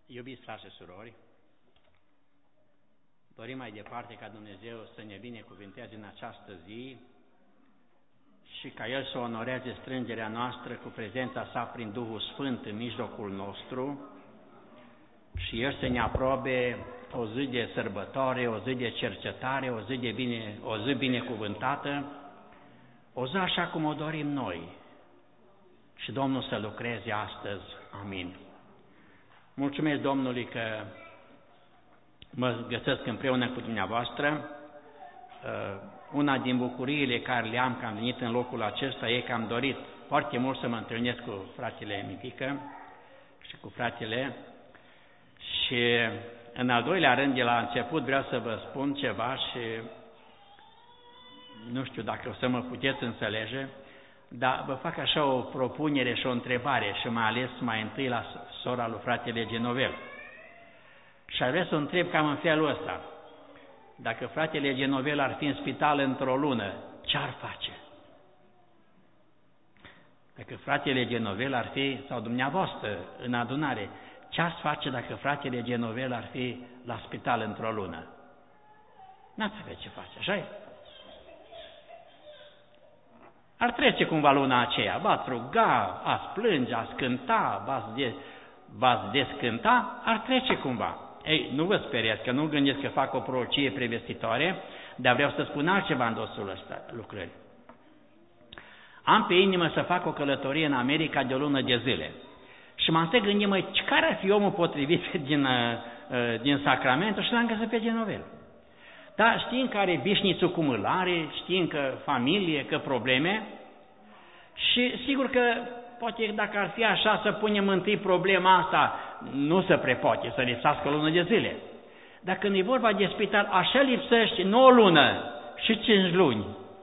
Iubiți frați și surori, dorim mai departe ca Dumnezeu să ne binecuvânteze în această zi și ca El să onoreze strângerea noastră cu prezența Sa prin Duhul Sfânt în mijlocul nostru și El să ne aprobe o zi de sărbătoare, o zi de cercetare, o zi binecuvântată, o zi așa cum o dorim noi și Domnul să lucreze astăzi. Amin. Mulțumesc Domnului că mă găsesc împreună cu dumneavoastră. Una din bucuriile care le am că am venit în locul acesta e că am dorit foarte mult să mă întâlnesc cu fratele Mitică și cu fratele și în al doilea rând, de la început vreau să vă spun ceva și nu știu dacă o să mă puteți înțelege, dar vă fac așa o propunere și o întrebare și mai ales mai întâi la sora lui fratele Genovel. Și aș vrea să o întreb cam în felul ăsta. Dacă fratele Genovel ar fi în spital într-o lună, ce-ar face? Dacă fratele Genovel ar fi, sau dumneavoastră, în adunare, ce-ați face dacă fratele Genovel ar fi la spital într-o lună? N-ați avea ce face, așa-i? Ar trece cumva luna aceea, v-ați ruga, ați plânge, ați cânta, v-ați descânta, ar trece cumva. Ei, nu vă speriați, că nu gândesc că fac o prorocie prevestitoare, dar vreau să spun altceva în dosul ăsta lucrări. Am pe inimă să fac o călătorie în America de o lună de zile. Și m-am stat gândit, măi, care ar fi omul potrivit din Sacramento și l-am găsit pe Genovel. Dar știm că are vișnițul cu mâlare, știm că familie, că probleme și sigur că poate dacă ar fi așa să punem întâi problema asta, nu se prepoate să lipsească o lună de zile. Dar când e vorba de spital, așa lipsește nu o lună și 5 luni.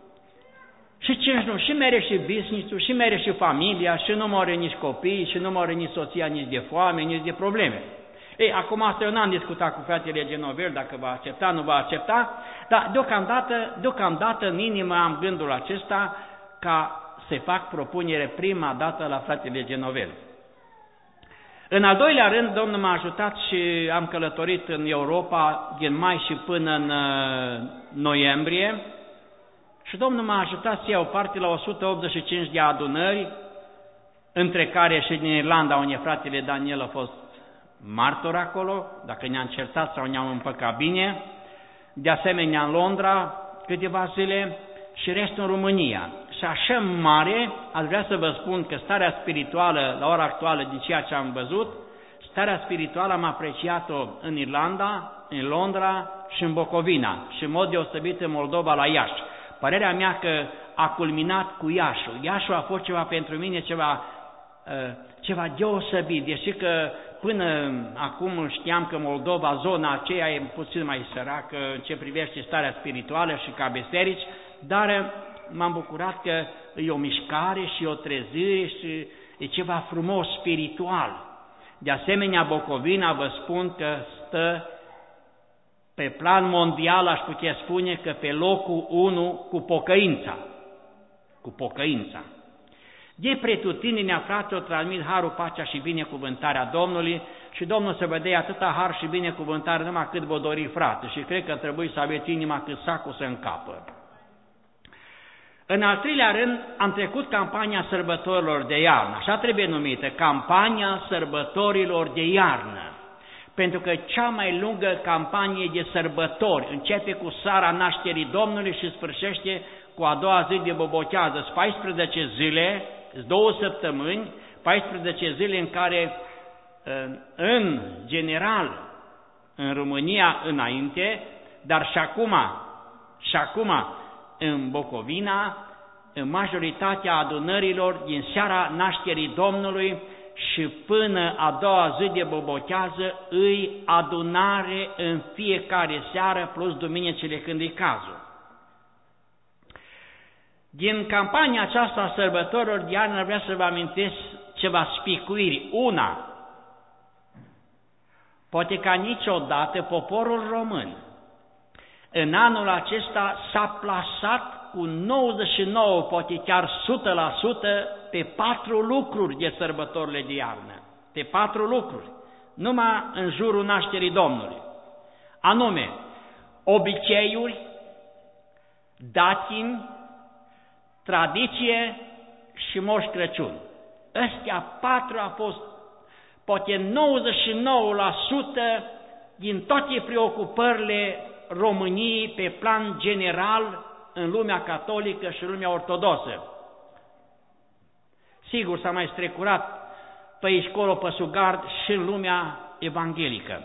Și 5 luni, și mere și vișnițul, și mere și familia, și nu moare nici copii, și nu moare nici soția, nici de foame, nici de probleme. Ei, acum asta eu n-am discutat cu fratele Genovel dacă va accepta, nu va accepta, dar deocamdată în inimă am gândul acesta ca să fac propunere prima dată la fratele Genovel. În al doilea rând, Domnul m-a ajutat și am călătorit în Europa din mai și până în noiembrie și Domnul m-a ajutat să iau parte la 185 de adunări, între care și din Irlanda, unde fratele Daniel a fost martor acolo, dacă ne-am certat sau ne-am împăcat bine, de asemenea în Londra câteva zile și restul în România. Și așa mare, aș vrea să vă spun că starea spirituală, la ora actuală, din ceea ce am văzut, starea spirituală am apreciat-o în Irlanda, în Londra și în Bucovina și în mod deosebit în Moldova la Iași. Părerea mea că a culminat cu Iașul. Iașul a fost ceva pentru mine, ceva deosebit, deși că până acum știam că Moldova, zona aceea e puțin mai săracă în ce privește starea spirituală și ca biserici, dar m-am bucurat că e o mișcare și o trezire și e ceva frumos spiritual. De asemenea, Bucovina, vă spun că stă pe plan mondial, aș putea spune că pe locul 1 cu pocăința. Cu pocăința. De pretutindeni, frate, o transmit harul, pacea și binecuvântarea Domnului și Domnul să vă dea atâta har și binecuvântare numai cât vă dori, frate, și cred că trebuie să aveți inima cât sacul să încapă. În al treilea rând, am trecut campania sărbătorilor de iarnă, așa trebuie numită, campania sărbătorilor de iarnă, pentru că cea mai lungă campanie de sărbători începe cu seara nașterii Domnului și sfârșește cu a doua zi de bobotează, 14 zile, 2 săptămâni, 14 zile în care, în general, în România înainte, dar și acum în Bucovina, în majoritatea adunărilor din seara nașterii Domnului și până a doua zi de bobotează, îi adunare în fiecare seară plus duminicile când e cazul. Din campania aceasta a sărbătorilor de iarnă vreau să vă amintesc ceva spicuiri. Una, poate ca niciodată poporul român în anul acesta s-a plasat cu 99, poate chiar 100% pe 4 lucruri de sărbătorile de iarnă. Pe 4 lucruri. numai în jurul nașterii Domnului, anume obiceiuri, datini, tradiție și Moș Crăciun. Ăstea 4 au fost poate 99% din toate preocupările României pe plan general în lumea catolică și în lumea ortodoxă. Sigur, s-a mai strecurat pe aici, colo, pe Sugard și în lumea evanghelică.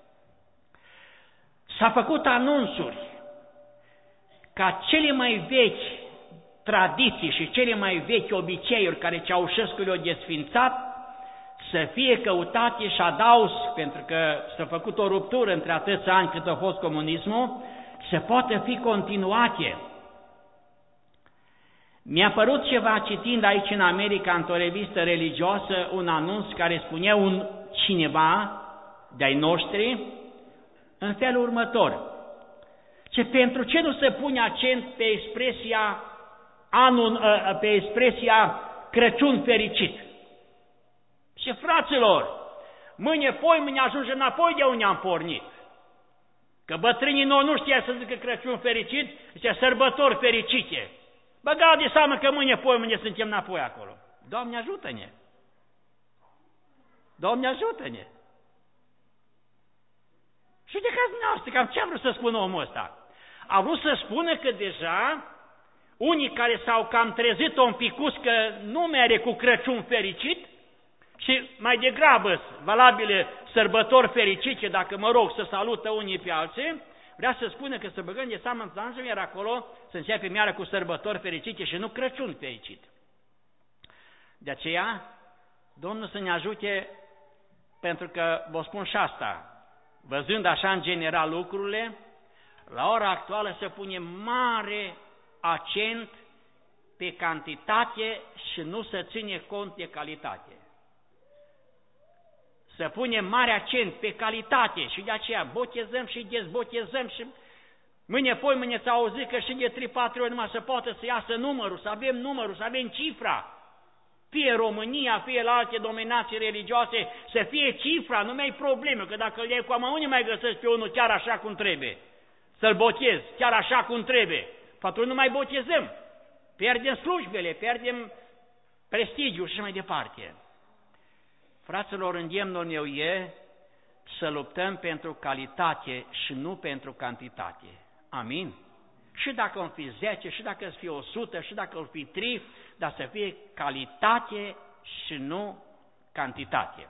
S-a făcut anunțuri ca cele mai vechi tradiții și cele mai vechi obiceiuri care Ceaușescu le-au desfințat să fie căutate și adaus, pentru că s-a făcut o ruptură între atâția ani cât a fost comunismul, să poată fi continuate. Mi-a părut ceva citind aici în America, într-o revistă religioasă, un anunț care spunea un cineva de-ai noștri în felul următor: ce pentru ce nu se pune accent pe expresia Crăciun fericit? Și fraților, mâine ajungem înapoi de unde am pornit. Că bătrânii nu știa să zică Crăciun fericit, zicea sărbători fericite. Băgau de seamă că mâine suntem înapoi acolo. Doamne ajută-ne! Doamne ajută-ne! Și de caz dumneavoastră, cam ce a vrut să spună omul ăsta? A vrut să spună că deja unii care s-au cam trezit un picus că nu mere cu Crăciun fericit și mai degrabă valabile sărbători fericite, dacă să salută unii pe alții, vrea să spună că să băgăm de seamă în planjă, iar acolo să începe miară cu sărbători fericite și nu Crăciun fericit. De aceea, Domnul să ne ajute, pentru că vă spun și asta, văzând așa în general lucrurile, la ora actuală se pune mare accent pe cantitate și nu se ține cont de calitate. Se pune mare accent pe calitate și de aceea botezăm și dezbotezăm și mâine ți-a auzit că și de 3-4 ori numai să poată să iasă numărul, să avem cifra. Fie România, fie la alte dominații religioase, să fie cifra, nu mai e problemă, că dacă îl iei cu amă, unde mai găsești pe unul chiar așa cum trebuie? Să-l botezi chiar așa cum trebuie. Atunci nu mai botezăm. Pierdem slujbele, pierdem prestigiul și mai departe. Fraților, îndemnul meu e să luptăm pentru calitate și nu pentru cantitate. Amin? Și dacă o fi 10, și dacă o fi 100, și dacă o fi 3, dar să fie calitate și nu cantitate.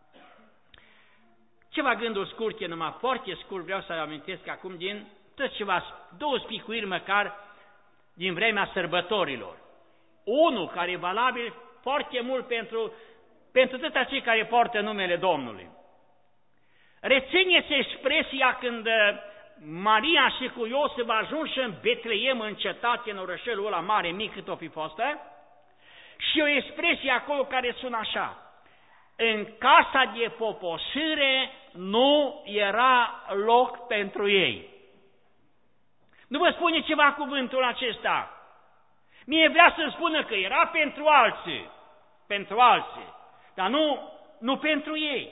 Ceva gânduri scurte, numai foarte scurt, vreau să-i amintesc acum din tot ceva, 2 spicuiri măcar din vremea sărbătorilor. Unul care e valabil foarte mult pentru toți acei care poartă numele Domnului. Rețineți expresia când Maria și cu Iosif ajunși în Betleem, în cetate, în orășelul ăla mare, mic cât o fi fostă, și o expresie acolo care sună așa: în casa de popoșire nu era loc pentru ei. Nu vă spune ceva cuvântul acesta? Mie vrea să spună că era pentru alții, dar nu pentru ei.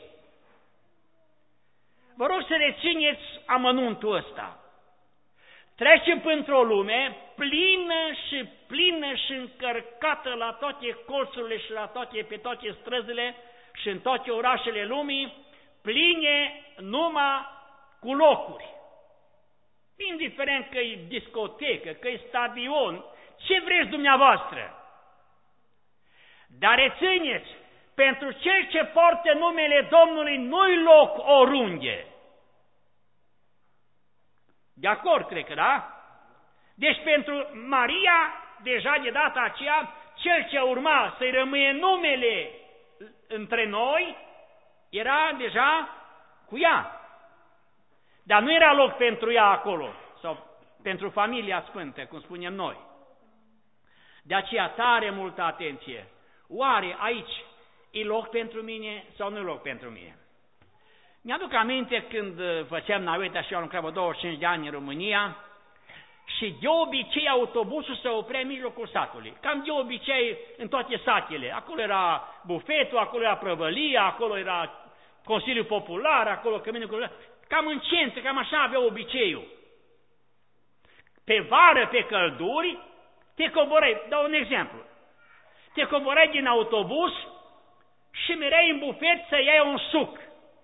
Vă rog să rețineți amănuntul ăsta. Trecem într-o lume plină și încărcată la toate colțurile și pe toate străzile și în toate orașele lumii, pline numai cu locuri. Indiferent că e discotecă, că e stadion, ce vreți dumneavoastră. Dar rețineți, pentru cel ce poartă numele Domnului nu-i loc oriunde. De acord, cred că, da? Deci pentru Maria, deja de data aceea, cel ce urma să-i rămâie numele între noi, era deja cu ea. Dar nu era loc pentru ea acolo, sau pentru familia sfântă, cum spunem noi. De aceea tare multă atenție. Oare aici e loc pentru mine sau nu e loc pentru mine? Mi-aduc aminte când făceam naveta și eu am lucrat 25 de ani în România și de obicei autobusul se oprea în mijlocul satului. Cam de obicei în toate satele. Acolo era bufetul, acolo era prăvălia, acolo era Consiliul Popular, acolo, Căminul Popular, cam în centru, cam așa avea obiceiul. Pe vară, pe călduri, te coborai, dau un exemplu, te coborai din autobuz și mereai în bufet să iei un suc.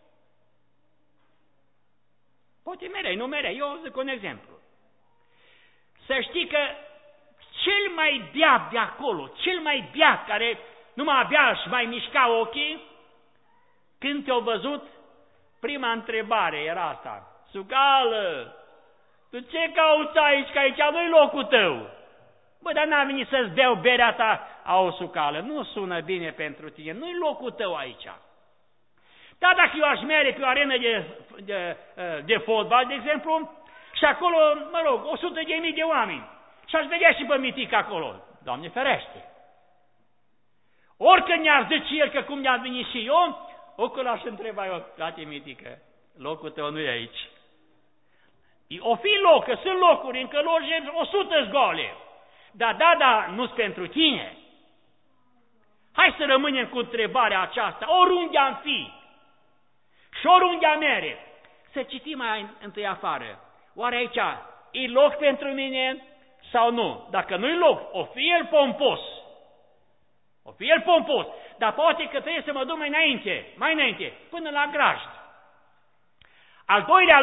Poate mereai, nu mereai, eu zic un exemplu. Să știi că cel mai beat de acolo, cel mai beat care nu mai avea și mai mișca ochii, când te-au văzut, prima întrebare era asta: Sucală, tu ce cauți aici, că aici nu-i locul tău? Bă, dar n-a venit să-ți beau berea ta. Au, Sucală, nu sună bine pentru tine, nu-i locul tău aici. Dar dacă eu aș merge pe o arenă de fotbal, de exemplu, și acolo, mă rog, 100.000 de oameni, și aș vedea și pe mitic acolo, Doamne ferește. Oricând ne-ar zice el că cum ne-a venit și eu, ocul aș întreba eu: frate mitică, locul tău nu e aici. O fi loc, că sunt locuri, încă loje 100 gole. Da, nu-s pentru tine. Hai să rămânem cu întrebarea aceasta, oriunde am fi și oriunde am mere. Să citim mai întâi afară. Oare aici e loc pentru mine sau nu? Dacă nu-i loc, o fi el pompos. O fi el pompos, dar poate că trebuie să mă duc mai înainte, până la grajd. Al doilea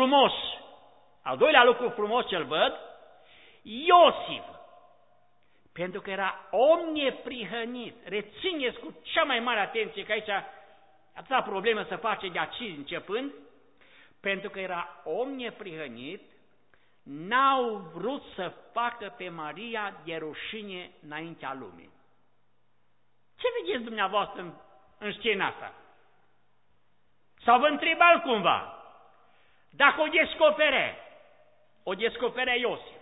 lucru frumos ce-l văd, Iosif, pentru că era om neprihănit. Rețineți cu cea mai mare atenție, că aici atâta problemă să face de aici începând, pentru că era om neprihănit, n-au vrut să facă pe Maria de rușine înaintea lumii. Ce vedeți dumneavoastră în scena asta? Sau vă întreb altcumva, dacă o descoperea Iosif,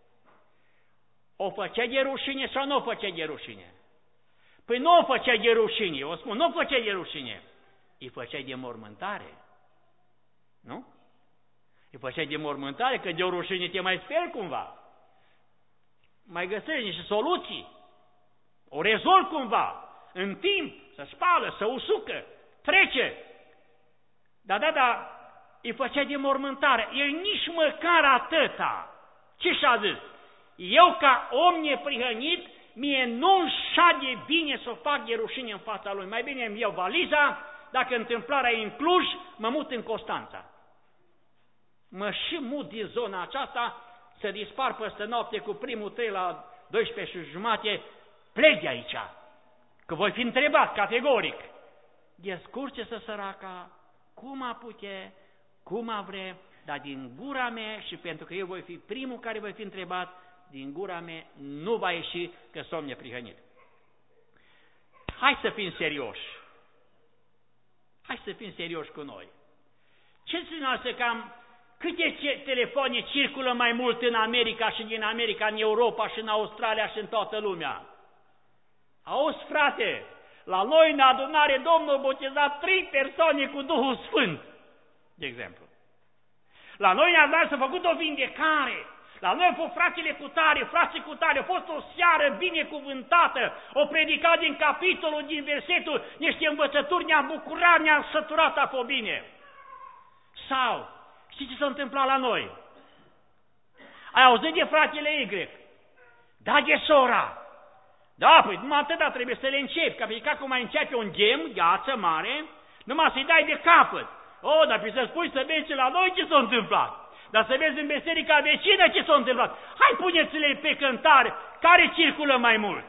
o făcea de rușine sau nu o făcea de rușine? Păi nu o făcea de rușine, eu spun, nu o făcea de rușine, îi făcea de mormântare, nu? Îi făcea de mormântare, că de o rușine te mai speri cumva, mai găsești niște soluții, o rezolvi cumva, în timp, să spală, să usucă, trece. Da, îi făcea de mormântare, el nici măcar atâta. Ce și-a zis? Eu, ca om neprihănit, mie nu-mi șade bine să o fac de rușine în fața lui. Mai bine îmi iau valiza, dacă întâmplarea e în Cluj, mă mut în Constanța. Mă și mut din zona aceasta, să dispar peste noapte cu primul tren la 12:30, plec de aici, că voi fi întrebat categoric. Descurce-să săraca, cum apuche, cum a vre, dar din gura mea, și pentru că eu voi fi primul care voi fi întrebat, din gura mea nu va ieși că somn neprihănit. Hai să fim serioși. Hai să fim serioși cu noi. Ce înseamnă cam câte telefoane circulă mai mult în America și din America în Europa și în Australia și în toată lumea? Auzi, frate, la noi în adunare Domnul botezat 3 persoane cu Duhul Sfânt, de exemplu. La noi în adunare s-a făcut o vindecare. La noi au fost frații cu tare, a fost o seară binecuvântată, o predicat din capitolul, din versetul, niște învățături, ne-am bucurat, ne-am săturat a fost bine. Sau, știți ce s-a întâmplat la noi? Ai auzit de fratele Y? Da, de sora. Da, păi numai atâta trebuie să le începi, că ca cum mai începe un ghem, gheață mare, numai să-i dai de capăt. O, dar să spui să vezi la noi ce s-a întâmplat. Dar să vezi în biserica vecină ce s-a întâmplat. Hai, puneți-le pe cântare, care circulă mai mult.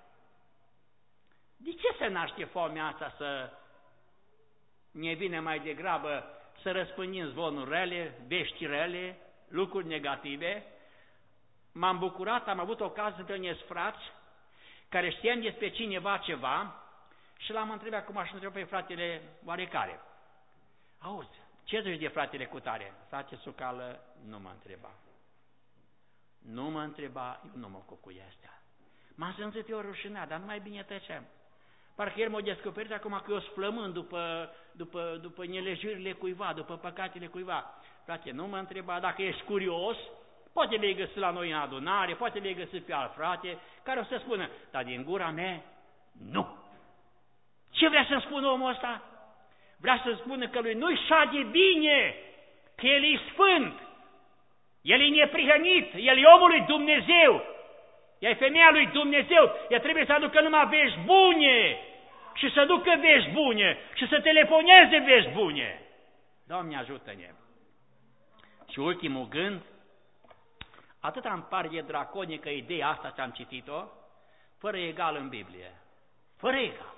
De ce se naște foamea asta să ne vine mai degrabă să răspândim zvonuri rele, vești rele, lucruri negative? M-am bucurat, am avut ocazia să întâlnesc frați care știam despre cineva ceva și l-am întrebat cum aș întreba pe fratele oarecare. Auzi, ce zici de fratele cutare? Frate Sucală, nu mă întreba. Nu mă întreba, eu nu mă ocup cu astea. M-am simțit eu rușinat, dar numai bine tăceam. Parcă el m-a descoperit acum că eu splămând după nelejurile cuiva, după păcatele cuiva. Frate, nu mă întreba, dacă ești curios, poate le-ai găsit la noi în adunare, poate le-ai găsit pe alt frate, care o să spună, dar din gura mea, nu. Ce vrea să-mi spună omul ăsta? Vrea să spună că lui nu-i șade bine, că el e sfânt, el e neprihănit, el e omul lui Dumnezeu, ea e femeia lui Dumnezeu, ea trebuie să aducă numai vești bune și să ducă vești bune și să telefoneze vești bune. Doamne ajută-ne! Și ultimul gând, atât îmi pare de draconică ideea asta ce am citit-o, fără egal în Biblie. Fără egal.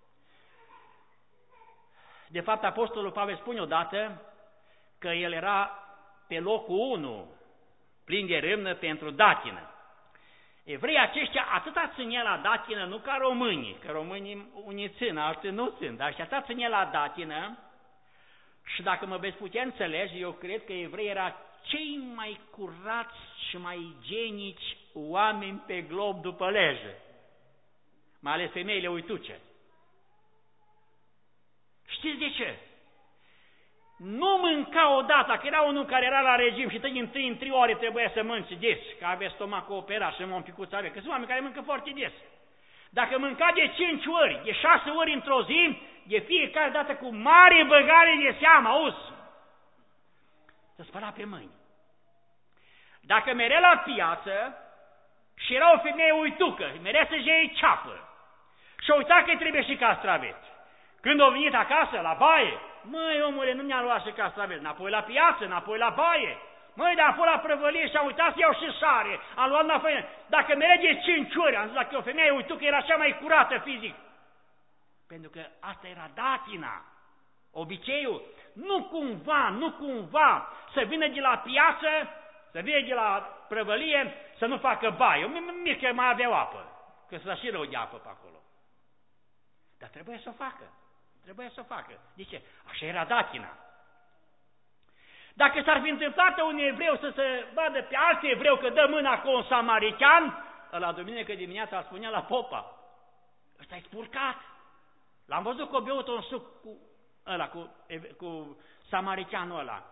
De fapt, Apostolul Pavel spune odată că el era pe locul 1, plin de râmnă pentru datină. Evreii aceștia atâta ținea la datină, nu ca românii, că românii unii țin, alții nu țin, dar și atâta ținea la datină. Și dacă mă veți putea înțelege, eu cred că evreii erau cei mai curați și mai igienici oameni pe glob după lege, mai ales femeile uituce. Știți de ce? Nu mânca odată, că era unul care era la regim și în 3 ore trebuia să mănânce des, că avea stomacul operat și un picuț avea, că sunt oameni care mâncă foarte des. Dacă mânca de 5 ori, de 6 ori într-o zi, de fiecare dată cu mare băgare de seamă, auzi, să spăla pe mâini. Dacă merea la piață și era o femeie uitucă, merea să-și iei ceapă și uita că trebuie și castraveți. Când a venit acasă, la baie, măi, omule, nu mi-a luat și castraveți, înapoi la piață, înapoi la baie. Măi, dar a fost la prăvălie și a uitat să iau și sare, am luat înapoi. Dacă merea de 5 ori, am zis, dacă e o femeie uitucă, era cea mai curată fizic. Pentru că asta era datina, obiceiul. Nu cumva să vină de la piață, să vină de la prăvălie, să nu facă baie. Mie că mai avea apă, că s-a și rău de apă pe acolo. Dar trebuie să o facă. Trebuie să o facă. De ce? Așa era datina. Dacă s-ar fi întâmplat un evreu să se vadă pe alt evreu că dă mâna cu un samaritean, la duminică dimineața spunea la popa, ăsta e spurcat. L-am văzut că a beut un suc cu samariteanul ăla.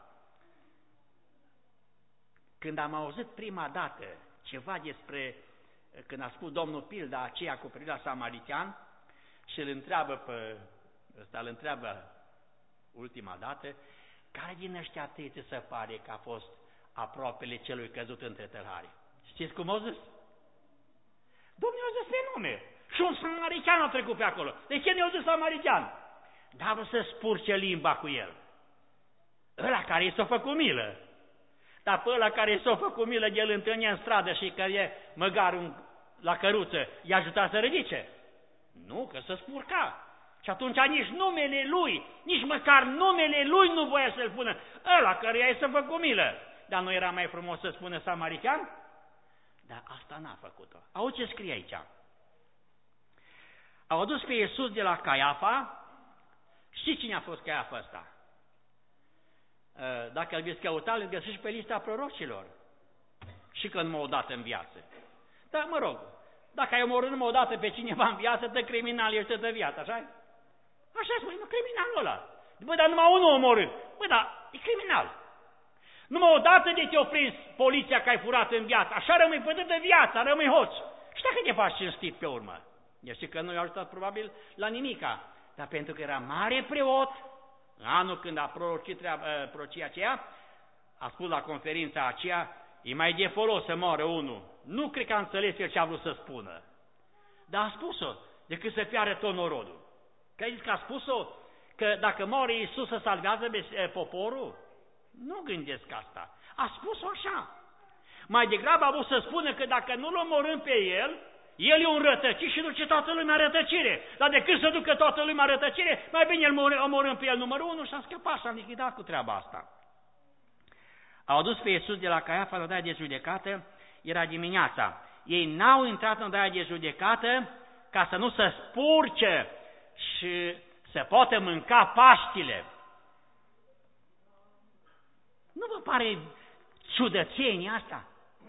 Când am auzit prima dată ceva despre, când a spus Domnul pilda aceea cu privire la samaritean și îl întreabă ultima dată, care din ăștia tăi ți se pare că a fost aproapele celui căzut între tălhari? Știți cum au zis? Domnul a zis pe nume. Și un samaritean a trecut pe acolo. De ce ne-a zis samaritean? Dar vrut să spurce limba cu el. Ăla care i s-a făcut milă. Dar pe ăla care i s-a făcut milă, el întâlnea în stradă și că e măgar la căruță, i-a ajutat să ridice. Nu, că să spurca. Și atunci nici numele lui, nici măcar numele lui nu voia să-l pună. Ăla care i s-a făcut milă. Dar nu era mai frumos să spună samaritean? Dar asta n-a făcut-o. Auzi ce scrie aici. Au adus pe Iisus de la Caiafa. Știți cine a fost Caiafa ăsta? Dacă îl veți căuta, îl găsiți pe lista prorocilor. Și când m-a dat în viață. Dar mă rog, dacă ai omorât numai o dată pe cineva în viață, dă criminal, ești de viață, așa? Așa spune, nu, criminalul ăla. Băi, dar numai unul a omorât. Băi, dar e criminal. Numai o dată de te-a prins poliția că ai furat în viață, așa rămâi pădă de viață, rămâi hoț. Și dacă te faci cinstit pe urmă? Eu știu că nu i-a ajutat probabil la nimica, dar pentru că era mare preot, în anul când a prorocit prorocia aceea, a spus la conferința aceea, e mai de folos să moară unul. Nu cred că a înțeles el ce a vrut să spună, dar a spus-o, decât să piară tot norodul. Credeți că a spus-o că dacă moare Iisus să salvează poporul? Nu gândesc asta. A spus-o așa. Mai degrabă a vrut să spună că dacă nu-l omorâm pe el, el e un rătăcit și duce toată lumea în rătăcire. Dar decât să ducă toată lumea în rătăcire, mai bine îl omorâm pe el numărul 1 și a scăpat și a lichidat cu treaba asta. Au adus pe Iisus de la Caiafa la odaia de judecată, era dimineața. Ei n-au intrat în odaia de judecată ca să nu se spurce și să poată mânca Paștile. Nu vă pare ciudățenie asta?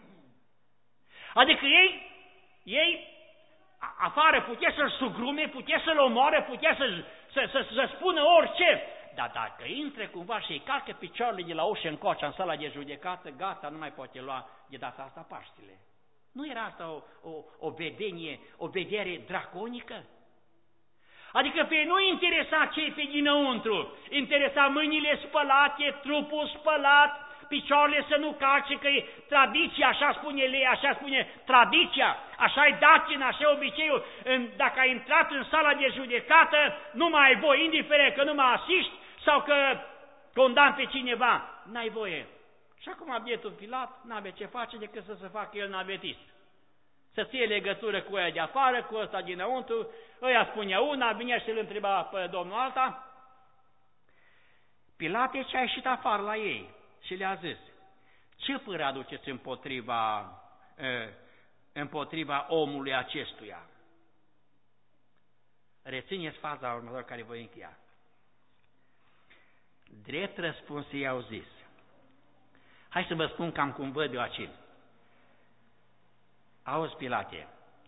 Adică ei afară putea să-l sugrume, putea să-l omoare, putea să spună orice. Dar dacă intre cumva și îi calcă picioarele de la ușă încoace în sala de judecată, gata, nu mai poate lua de data asta Paștile. Nu era asta o vedere draconică? Adică pe ei nu interesa ce-i pe dinăuntru, interesa mâinile spălate, trupul spălat, picioarele să nu calce, că e tradiția, așa spune lei, așa spune tradiția, așa-i datin, așa e obiceiul. Dacă ai intrat în sala de judecată, nu mai ai voie, indiferent că nu mă asiști sau că condamn pe cineva, n-ai voie. Și acum bietul Pilat n-avea ce face decât să se facă el navetist. Să ție legătură cu ăia de afară, cu ăsta dinăuntru, ăia spunea una, vinea și îl întreba pe domnul alta. Pilate ce a ieșit afară la ei și le-a zis, ce părere aduceți împotriva omului acestuia? Rețineți faza următoare care voi încheia. Drept răspuns i-au zis. Hai să vă spun cam cum văd eu acel. Auzi, Pilate,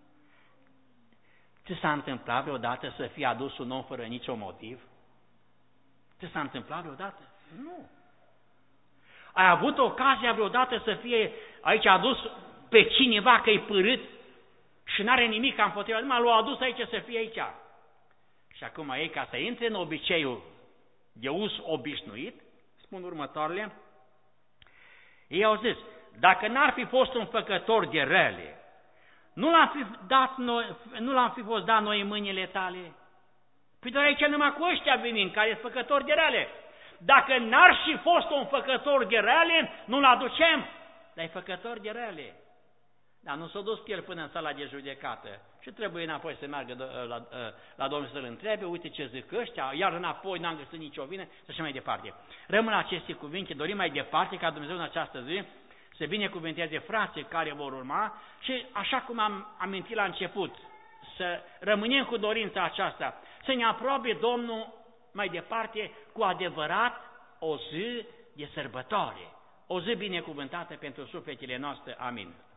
ți s-a întâmplat vreodată să fie adus un om fără nicio motiv? Ți s-a întâmplat vreodată? Nu. Ai avut ocazia vreodată să fie aici adus pe cineva că e părât și n-are nimic împotriva, numai l-au adus aici să fie aici. Și acum ei, ca să intre în obiceiul de uz obișnuit, spun următoarele, ei au zis, dacă n-ar fi fost un făcător de rele, nu l-am fi fost dat noi în mâinile tale? Păi doar aici numai cu ăștia venim, care sunt făcători de rele. Dacă n-ar fi fost un făcător de rele, nu-l aducem, dar e făcător de rele. Dar nu s-a dus el până în sala de judecată și trebuie înapoi să meargă la Domnul să-l întrebe, uite ce zic ăștia, iar înapoi n-am găsit nicio vină și așa mai departe. Rămân aceste cuvinte, dorim mai departe ca Dumnezeu în această zi să binecuvânteze frații care vor urma și așa cum am amintit la început, să rămânem cu dorința aceasta, să ne aprobe Domnul mai departe cu adevărat o zi de sărbătoare, o zi binecuvântată pentru sufletele noastre. Amin.